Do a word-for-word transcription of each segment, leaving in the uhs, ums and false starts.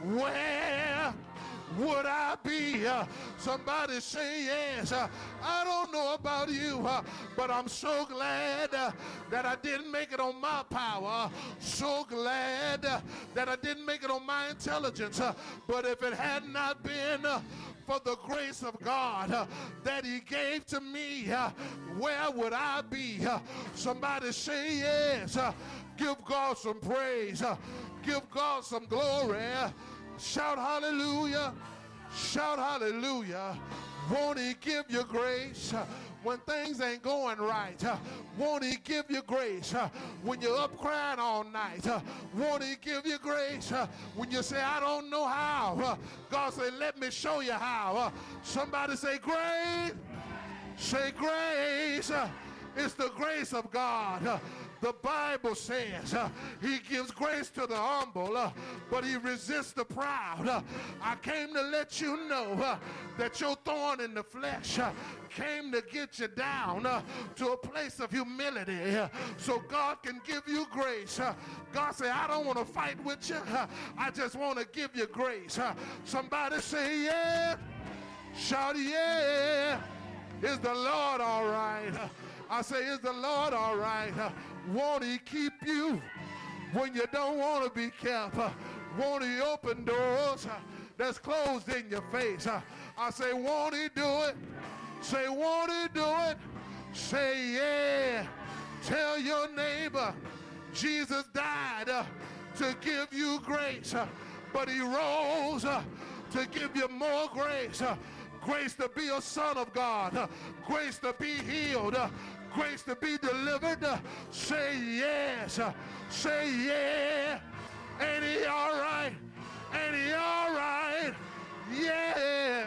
where would I be? Uh, somebody say yes. Uh, I don't know about you, uh, but I'm so glad uh, that I didn't make it on my power. So glad uh, that I didn't make it on my intelligence. Uh, but if it had not been uh, for the grace of God uh, that he gave to me, uh, where would I be? Uh, somebody say yes. Uh, give God some praise. Uh, give God some glory. Shout hallelujah. Shout hallelujah. Won't he give you grace uh, when things ain't going right? Uh, won't he give you grace uh, when you're up crying all night? Uh, won't he give you grace uh, when you say, I don't know how? Uh, God say, let me show you how. Uh, somebody say grace. Say grace. Uh, it's the grace of God. Uh, The Bible says uh, he gives grace to the humble, uh, but he resists the proud. Uh, I came to let you know uh, that your thorn in the flesh uh, came to get you down uh, to a place of humility uh, so God can give you grace. Uh, God said, I don't want to fight with you. Uh, I just want to give you grace. Uh, somebody say, yeah. Shout, yeah. Is the Lord all right? Uh, I say, is the Lord all right? Uh, won't he keep you when you don't want to be kept? Uh, won't he open doors uh, that's closed in your face? Uh, I say, won't he do it? Say, won't he do it? Say, yeah. Tell your neighbor, Jesus died uh, to give you grace, uh, but he rose uh, to give you more grace. Uh, grace to be a son of God. Uh, grace to be healed. Uh, grace to be delivered. Uh, say yes. Uh, say yeah. Ain't he all right? Ain't he all right? Yeah.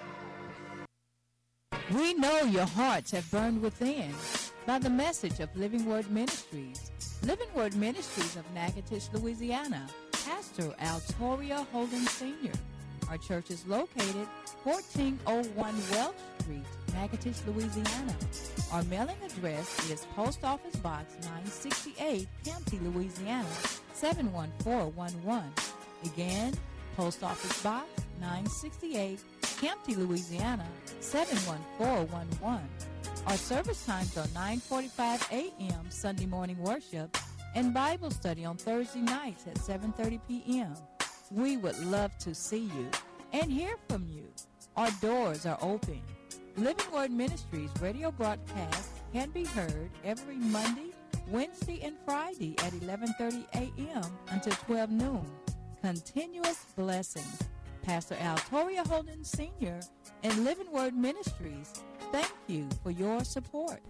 We know your hearts have burned within by the message of Living Word Ministries. Living Word Ministries of Natchitoches, Louisiana. Pastor Altoria Holden Senior Our church is located fourteen oh one Welch Street, Natchitoches, Louisiana. Our mailing address is Post Office Box nine sixty-eight, Campty, Louisiana, seven one four one one. Again, Post Office Box nine sixty-eight, Campty, Louisiana, seven one four one one. Our service times are nine forty-five a.m. Sunday morning worship and Bible study on Thursday nights at seven thirty p.m. We would love to see you and hear from you. Our doors are open. Living Word Ministries radio broadcast can be heard every Monday, Wednesday, and Friday at eleven thirty a.m. until twelve noon. Continuous blessings. Pastor Altoria Holden Senior and Living Word Ministries, thank you for your support.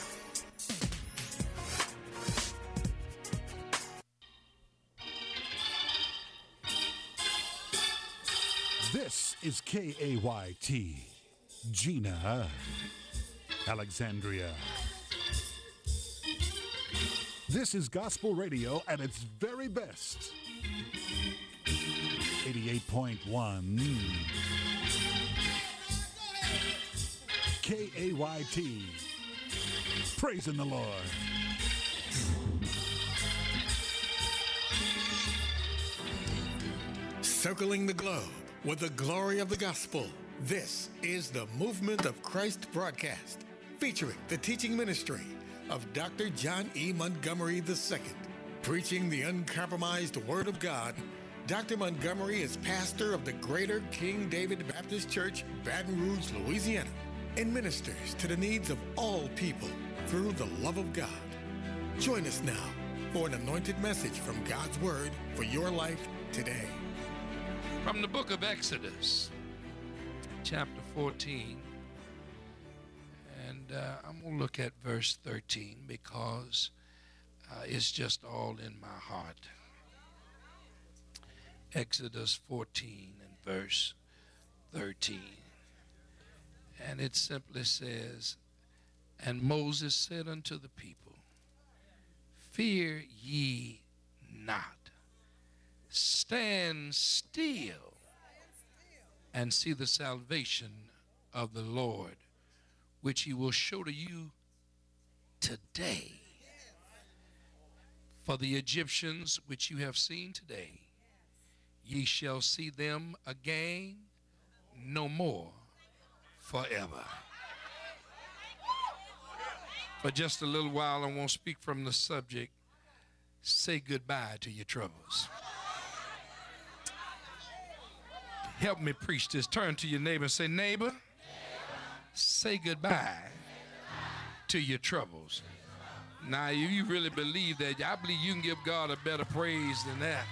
This is K A Y T, Gina, Alexandria. This is gospel radio at its very best. eighty-eight point one K A Y T, praising the Lord. Circling the globe with the glory of the gospel. This is the Movement of Christ broadcast, featuring the teaching ministry of Doctor John E. Montgomery the Second. Preaching the uncompromised Word of God, Doctor Montgomery is pastor of the Greater King David Baptist Church, Baton Rouge, Louisiana, and ministers to the needs of all people through the love of God. Join us now for an anointed message from God's Word for your life today. From the book of Exodus, chapter fourteen, and uh, I'm going to look at verse thirteen because uh, it's just all in my heart. Exodus fourteen and verse thirteen. And it simply says, and Moses said unto the people, fear ye not. Stand still and see the salvation of the Lord, which he will show to you today. For the Egyptians which you have seen today, Ye shall see them again no more forever. For just a little while, I won't speak from the subject. Say goodbye to your troubles. Help me preach this. Turn to your neighbor and say, neighbor, neighbor. say goodbye to your troubles. Now, if you really believe that, I believe you can give God a better praise than that.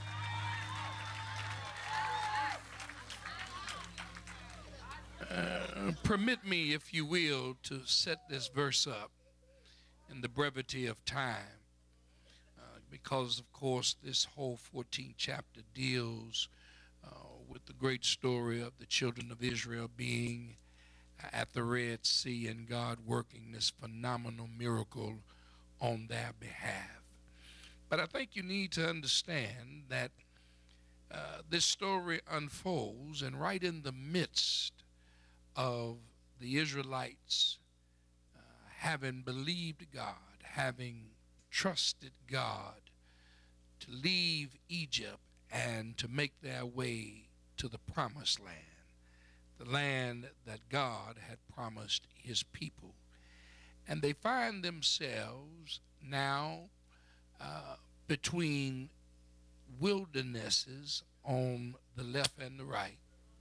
Uh, permit me, if you will, to set this verse up in the brevity of time, uh, because, of course, this whole fourteenth chapter deals uh, with the great story of the children of Israel being at the Red Sea and God working this phenomenal miracle on their behalf. But I think you need to understand that uh, this story unfolds, and right in the midst of the Israelites uh, having believed God, having trusted God to leave Egypt and to make their way to the promised land, the land that God had promised his people. And they find themselves now uh, between wildernesses on the left and the right,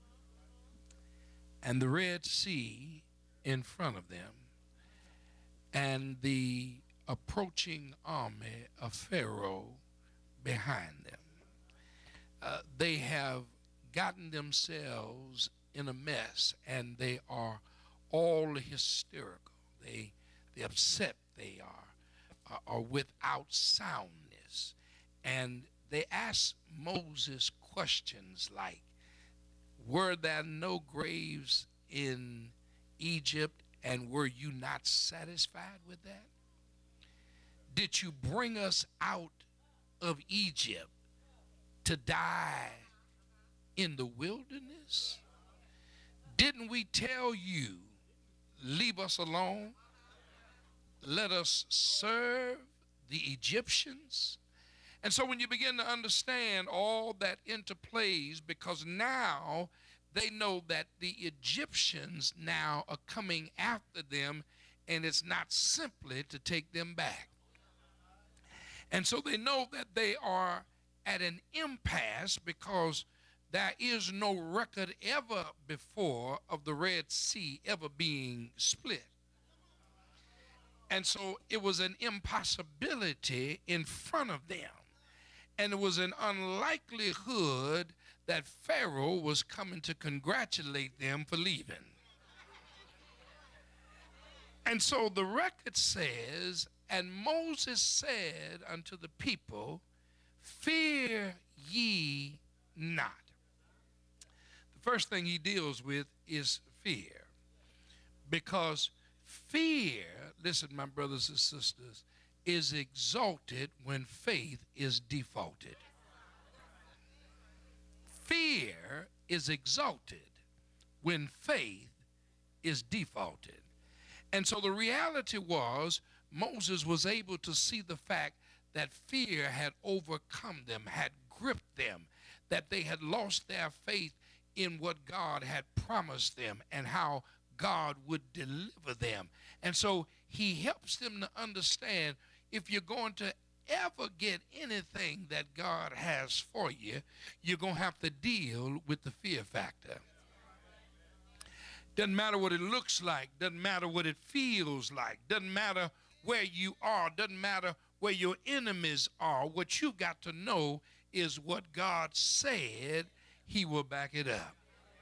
and the Red Sea in front of them, and the approaching army of Pharaoh behind them. Uh, they have gotten themselves in a mess, and they are all hysterical. They, they're upset. They are, are, are without soundness. And they ask Moses questions like, were there no graves in Egypt, and were you not satisfied with that? Did you bring us out of Egypt to die in the wilderness? Didn't we tell you, leave us alone? Let us serve the Egyptians? And so when you begin to understand all that interplays, because now they know that the Egyptians now are coming after them, and it's not simply to take them back. And so they know that they are at an impasse, because there is no record ever before of the Red Sea ever being split. And so it was an impossibility in front of them. And it was an unlikelihood that Pharaoh was coming to congratulate them for leaving. And so the record says, and Moses said unto the people, fear ye not. The first thing he deals with is fear. Because fear, listen, my brothers and sisters, is exalted when faith is defaulted. Fear is exalted when faith is defaulted. And so the reality was, Moses was able to see the fact that fear had overcome them, had gripped them, that they had lost their faith in what God had promised them and how God would deliver them. And so he helps them to understand, if you're going to ever get anything that God has for you, you're going to have to deal with the fear factor. Doesn't matter what it looks like, doesn't matter what it feels like, doesn't matter where you are, doesn't matter where your enemies are. What you've got to know is what God said, he will back it up.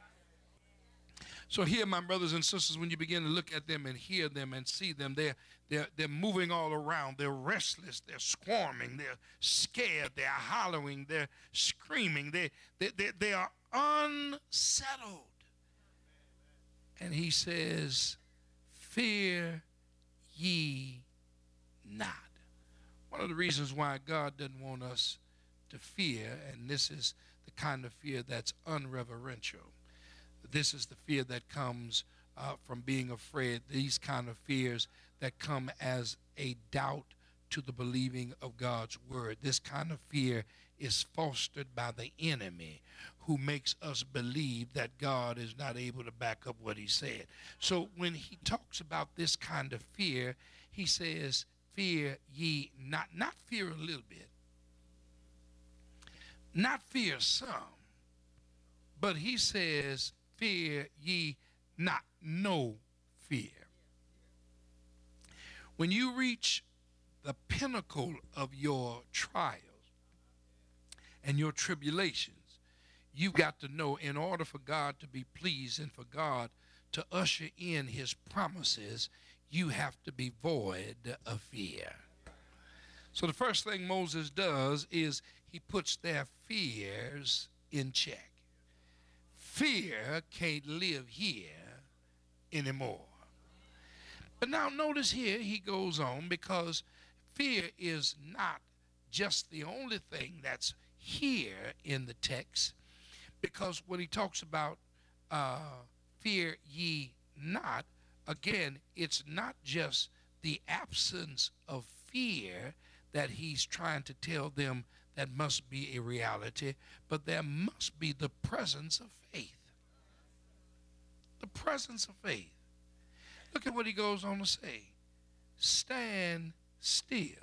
So here, my brothers and sisters, when you begin to look at them and hear them and see them, they're, they're, they're moving all around. They're restless. They're squirming. They're scared. They're hollering. They're screaming. They, they, they, they are unsettled. And he says, fear ye not. One of the reasons why God doesn't want us to fear, and this is the kind of fear that's unreverential. This is the fear that comes uh, from being afraid, these kind of fears that come as a doubt to the believing of God's word. This kind of fear is fostered by the enemy, who makes us believe that God is not able to back up what he said. So when he talks about this kind of fear, he says, fear ye not, not fear a little bit, not fear some, but he says, fear ye not, no fear. When you reach the pinnacle of your trials and your tribulations, you've got to know, in order for God to be pleased and for God to usher in his promises, you have to be void of fear. So the first thing Moses does is he puts their fears in check. Fear can't live here anymore. But now notice here he goes on, because fear is not just the only thing that's here in the text, because when he talks about uh, fear ye not, again, it's not just the absence of fear that he's trying to tell them that must be a reality, but there must be the presence of faith. The presence of faith. Look at what he goes on to say. Stand still.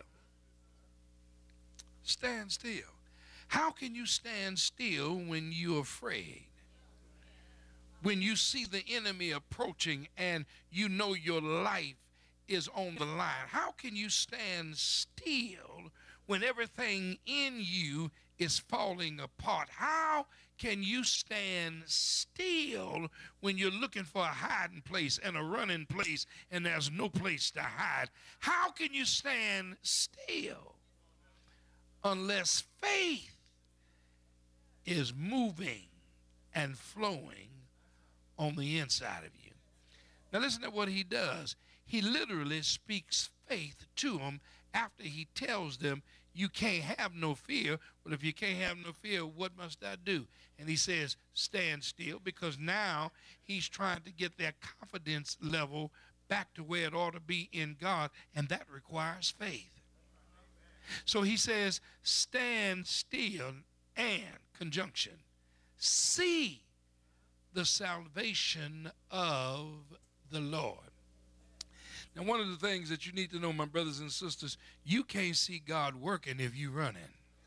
Stand still. How can you stand still when you're afraid? When you see the enemy approaching and you know your life is on the line? How can you stand still when everything in you is falling apart? How can you stand still when you're looking for a hiding place and a running place and there's no place to hide? How can you stand still unless faith is moving and flowing on the inside of you? Now listen to what he does. He literally speaks faith to them after he tells them, you can't have no fear. Well, if you can't have no fear, what must I do? And he says, stand still, because now he's trying to get their confidence level back to where it ought to be in God, and that requires faith. So he says, stand still and, conjunction, see the salvation of the Lord. Now, one of the things that you need to know, my brothers and sisters, you can't see God working if you're running.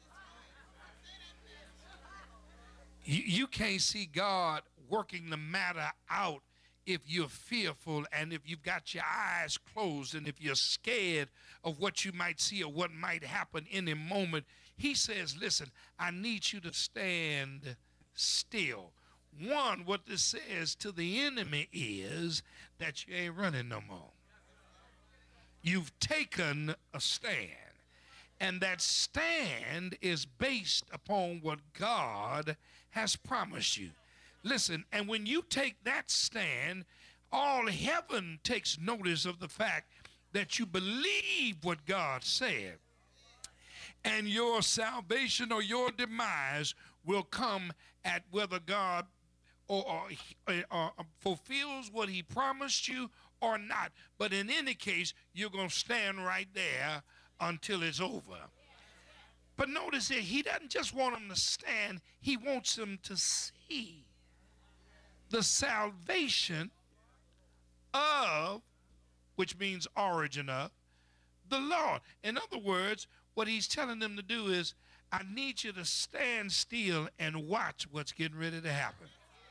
You, you can't see God working the matter out if you're fearful and if you've got your eyes closed and if you're scared of what you might see or what might happen in a moment. He says, listen, I need you to stand still. One, what this says to the enemy is that you ain't running no more. You've taken a stand, and that stand is based upon what God has promised you. Listen, and when you take that stand, all heaven takes notice of the fact that you believe what God said, and your salvation or your demise will come at whether God or, or, or fulfills what he promised you or not. But in any case, you're going to stand right there until it's over. But notice that he doesn't just want them to stand, he wants them to see the salvation of, which means origin of, the Lord. In other words, what he's telling them to do is, I need you to stand still and watch what's getting ready to happen.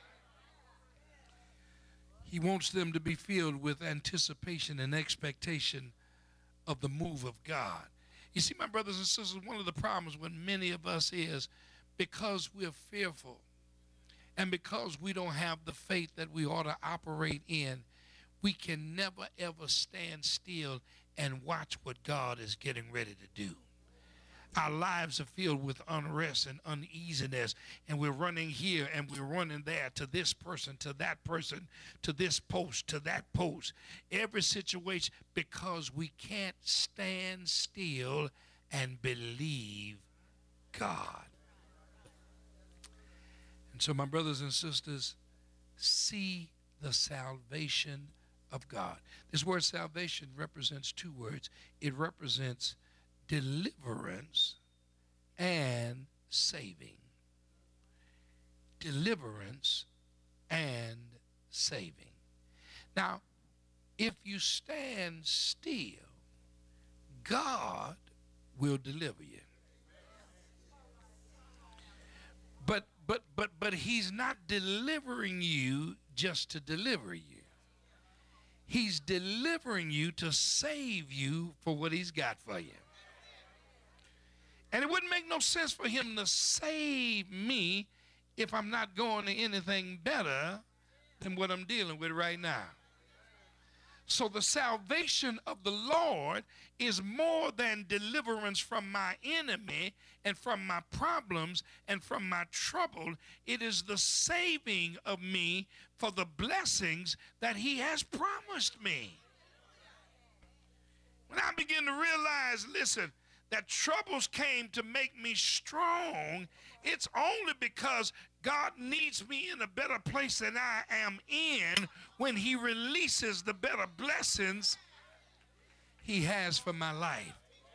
He wants them to be filled with anticipation and expectation of the move of God. You see, my brothers and sisters, one of the problems with many of us is because we're fearful and because we don't have the faith that we ought to operate in, we can never, ever stand still and watch what God is getting ready to do. Our lives are filled with unrest and uneasiness, and we're running here and we're running there, to this person, to that person, to this post, to that post. Every situation, because we can't stand still and believe God. And so, my brothers and sisters, see the salvation of God. This word salvation represents two words. It represents deliverance and saving. Deliverance and saving. Now, if you stand still, God will deliver you. But but but but he's not delivering you just to deliver you. He's delivering you to save you for what he's got for you. And it wouldn't make no sense for him to save me if I'm not going to anything better than what I'm dealing with right now. So the salvation of the Lord is more than deliverance from my enemy and from my problems and from my trouble. It is the saving of me for the blessings that he has promised me. When I begin to realize, listen, that troubles came to make me strong, it's only because God needs me in a better place than I am in when he releases the better blessings he has for my life.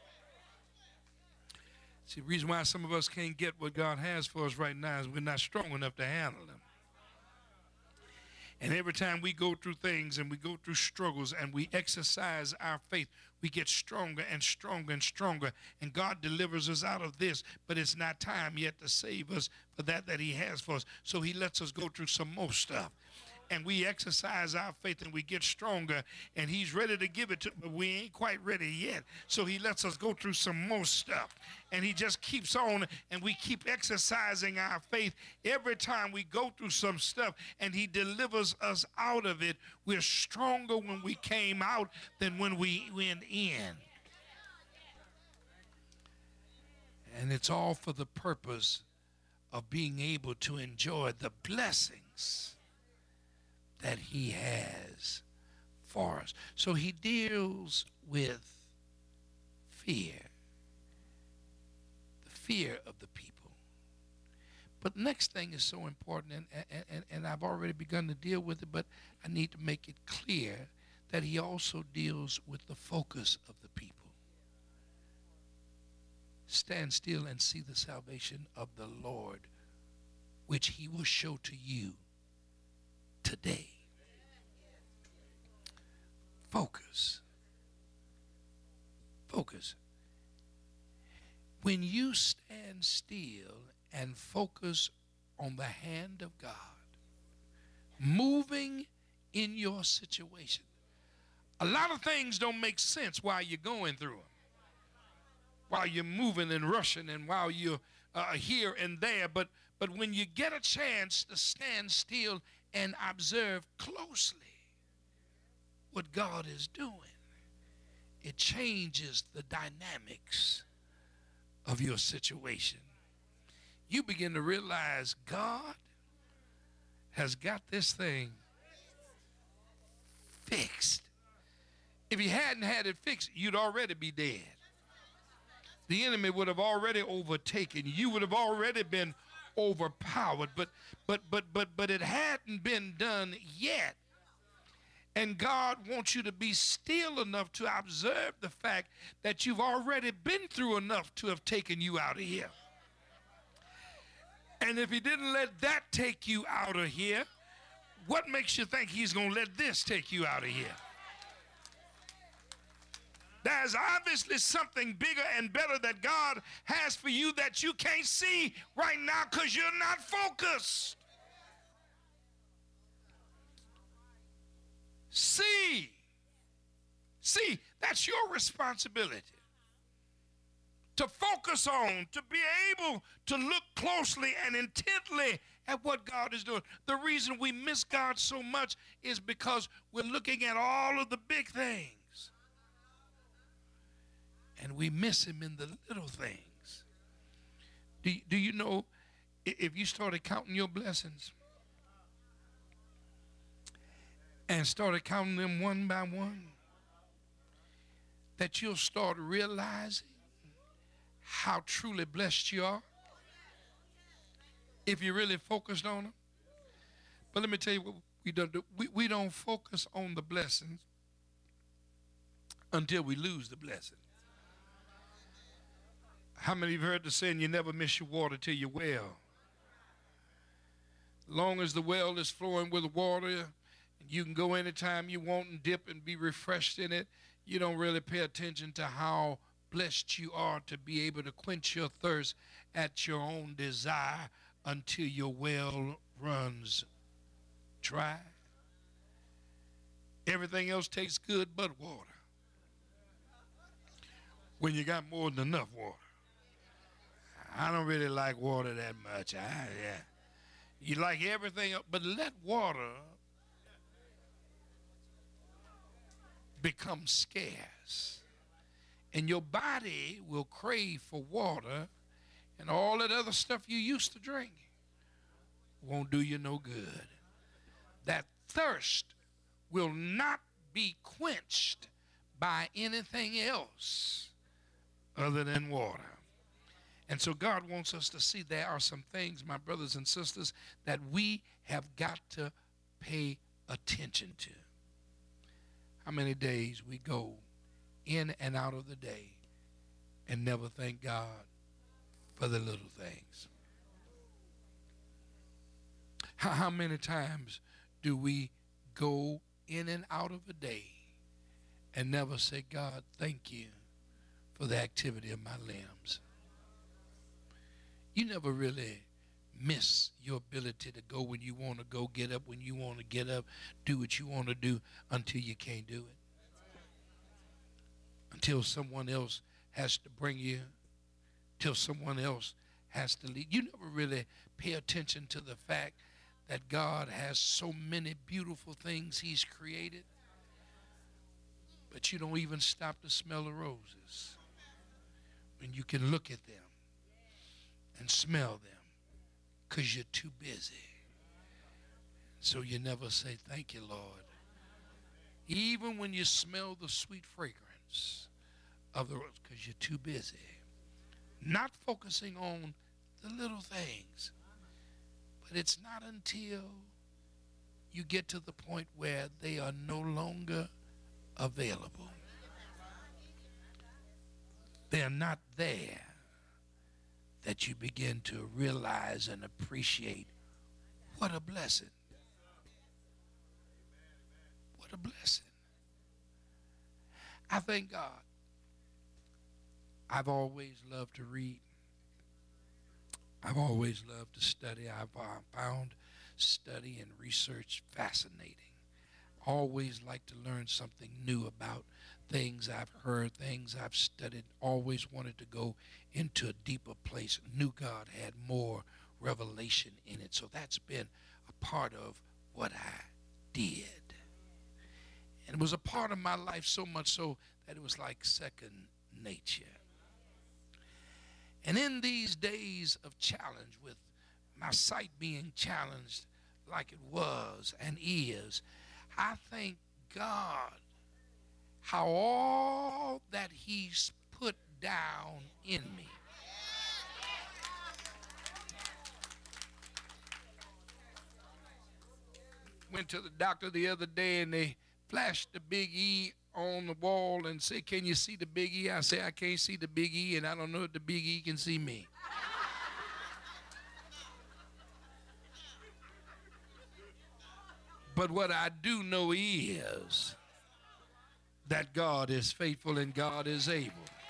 See, the reason why some of us can't get what God has for us right now is we're not strong enough to handle them. And every time we go through things and we go through struggles and we exercise our faith, we get stronger and stronger and stronger. And God delivers us out of this, but it's not time yet to save us for that that he has for us. So he lets us go through some more stuff. And we exercise our faith and we get stronger, and he's ready to give it to us, but we ain't quite ready yet. So he lets us go through some more stuff, and he just keeps on, and we keep exercising our faith every time we go through some stuff, and he delivers us out of it. We're stronger when we came out than when we went in. And it's all for the purpose of being able to enjoy the blessings that he has for us. So he deals with fear, the fear of the people. But the next thing is so important, and, and, and I've already begun to deal with it, but I need to make it clear that he also deals with the focus of the people. Stand still and see the salvation of the Lord, which he will show to you today. Focus. Focus. When you stand still and focus on the hand of God, moving in your situation, a lot of things don't make sense while you're going through them, while you're moving and rushing and while you're uh, here and there. But, but when you get a chance to stand still and observe closely what God is doing, it changes the dynamics of your situation. You begin to realize God has got this thing fixed. If he hadn't had it fixed, you'd already be dead. The enemy would have already overtaken you. You would have already been overpowered, but but but but but it hadn't been done yet. And God wants you to be still enough to observe the fact that you've already been through enough to have taken you out of here. And if he didn't let that take you out of here, what makes you think he's going to let this take you out of here? There's obviously something bigger and better that God has for you that you can't see right now because you're not focused. See, see, that's your responsibility. To focus on, to be able to look closely and intently at what God is doing. The reason we miss God so much is because we're looking at all of the big things, and we miss him in the little things. Do, do you know, if you started counting your blessings and started counting them one by one, that you'll start realizing how truly blessed you are if you really focused on them. But let me tell you what we don't do. We, we don't focus on the blessings until we lose the blessing. How many of you heard the saying, you never miss your water till your well? Long as the well is flowing with water, and you can go anytime you want and dip and be refreshed in it, you don't really pay attention to how blessed you are to be able to quench your thirst at your own desire until your well runs dry. Everything else tastes good but water. When you got more than enough water. I don't really like water that much. I, yeah. You like everything else, but let water become scarce. And your body will crave for water, and all that other stuff you used to drink won't do you no good. That thirst will not be quenched by anything else other than water. And so God wants us to see there are some things, my brothers and sisters, that we have got to pay attention to. How many days we go in and out of the day and never thank God for the little things? How, how many times do we go in and out of a day and never say, God, thank you for the activity of my limbs? You never really miss your ability to go when you want to go, get up when you want to get up, do what you want to do until you can't do it. Until someone else has to bring you, till someone else has to lead. You never really pay attention to the fact that God has so many beautiful things he's created, but you don't even stop to smell the roses when you can look at them and smell them because you're too busy. So you never say, thank you, Lord. Even when you smell the sweet fragrance of the rose, because you're too busy. Not focusing on the little things. But it's not until you get to the point where they are no longer available. They're not there, that you begin to realize and appreciate what a blessing. What a blessing. I thank God. I've always loved to read. I've always loved to study. I've uh, found study and research fascinating. Always like to learn something new about things I've heard, things I've studied. Always wanted to go into a deeper place. Knew God had more revelation in it. So that's been a part of what I did. And it was a part of my life so much so that it was like second nature. And in these days of challenge, with my sight being challenged like it was and is, I thank God how all that he's put down in me went to the doctor the other day and they flashed the big E on the wall and said, can you see the big E? I say, I can't see the big E, and I don't know if the big E can see me. But what I do know is that God is faithful and God is able.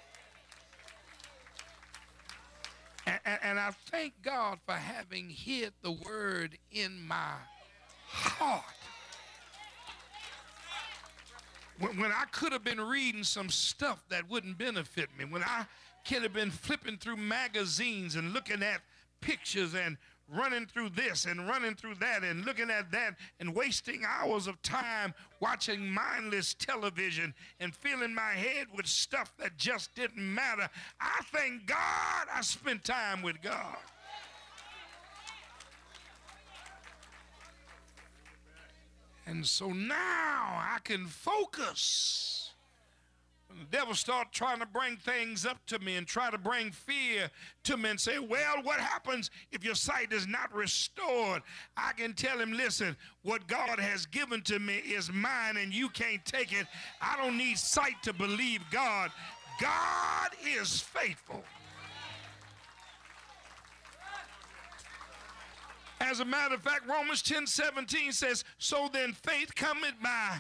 And, and, and I thank God for having hid the word in my heart. When, when I could have been reading some stuff that wouldn't benefit me, when I could have been flipping through magazines and looking at pictures and running through this and running through that and looking at that and wasting hours of time watching mindless television and filling my head with stuff that just didn't matter, I thank God I spent time with God. And so now I can focus. When the devil starts trying to bring things up to me and try to bring fear to me and say, well, what happens if your sight is not restored? I can tell him, listen, what God has given to me is mine and you can't take it. I don't need sight to believe God. God is faithful. As a matter of fact, Romans ten seventeen says, so then faith cometh by.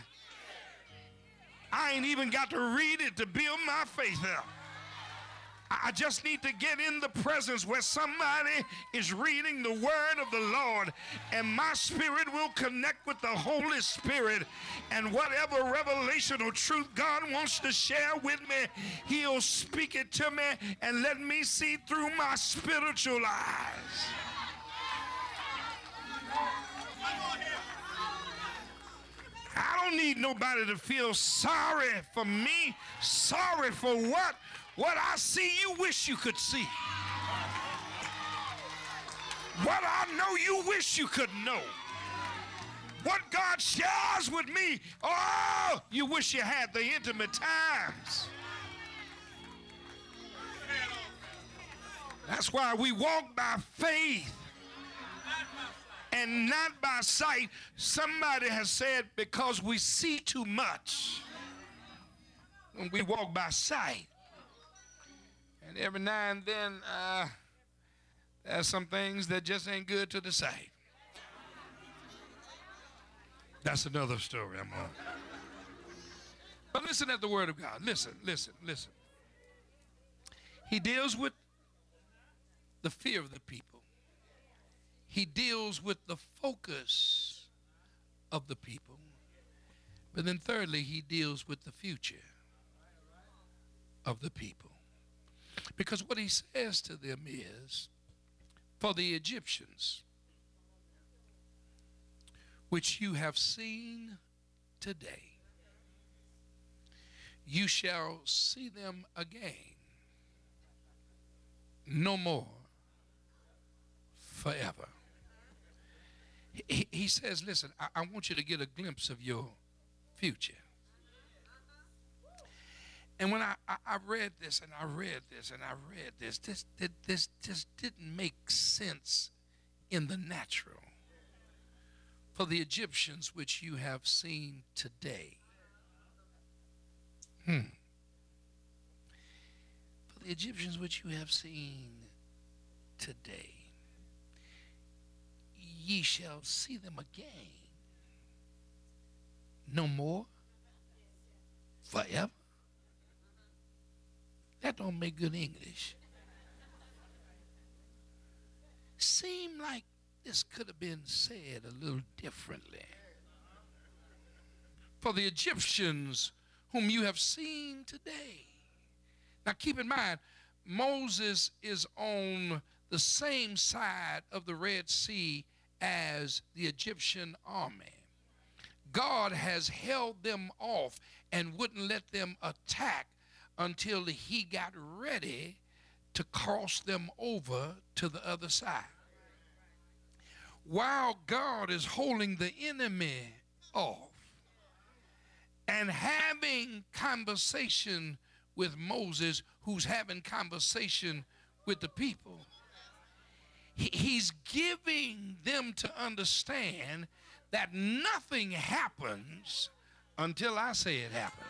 I ain't even got to read it to build my faith up. I just need to get in the presence where somebody is reading the word of the Lord, and my spirit will connect with the Holy Spirit, and whatever revelational truth God wants to share with me, he'll speak it to me and let me see through my spiritual eyes. I don't need nobody to feel sorry for me. Sorry for what? What I see you wish you could see. What I know you wish you could know. What God shares with me, oh, you wish you had the intimate times. That's why we walk by faith and not by sight. Somebody has said because we see too much when we walk by sight. And every now and then, uh, there's some things that just ain't good to the sight. That's another story I'm on. But listen at the word of God. Listen, listen, listen. He deals with the fear of the people. He deals with the focus of the people. But then thirdly, he deals with the future of the people. Because what he says to them is, for the Egyptians, which you have seen today, you shall see them again, no more, forever. He, he says, listen, I, I want you to get a glimpse of your future. And when I, I, I read this and I read this and I read this, this, this, this just didn't make sense in the natural. For the Egyptians which you have seen today. Hmm. For the Egyptians which you have seen today, ye shall see them again, no more, forever. That don't make good English. Seem like this could have been said a little differently. For the Egyptians whom you have seen today. Now keep in mind, Moses is on the same side of the Red Sea as the Egyptian army. God has held them off and wouldn't let them attack until he got ready to cross them over to the other side. While God is holding the enemy off and having conversation with Moses, who's having conversation with the people, he, he's giving them to understand that nothing happens until I say it happens.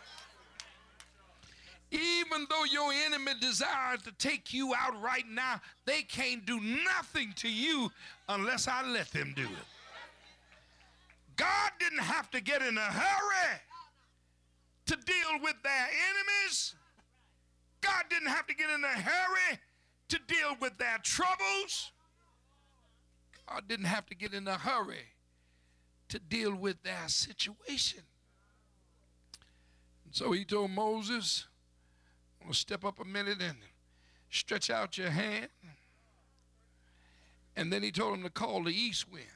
Even though your enemy desires to take you out right now, they can't do nothing to you unless I let them do it. God didn't have to get in a hurry to deal with their enemies. God didn't have to get in a hurry to deal with their troubles. God didn't have to get in a hurry to deal with their situation. And so he told Moses, I'm going to step up a minute and stretch out your hand. And then he told him to call the east wind.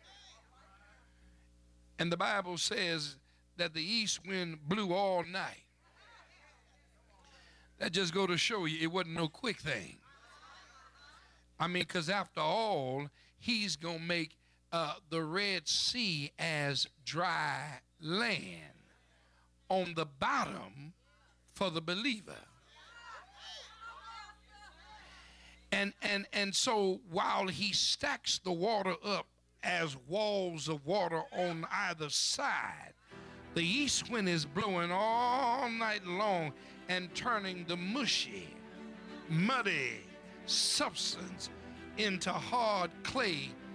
And the Bible says that the east wind blew all night. That just go to show you it wasn't no quick thing. I mean, because after all, he's going to make uh, the Red Sea as dry land on the bottom for the believer. And, and, and so while he stacks the water up as walls of water on either side, the east wind is blowing all night long and turning the mushy, muddy substance into hard clay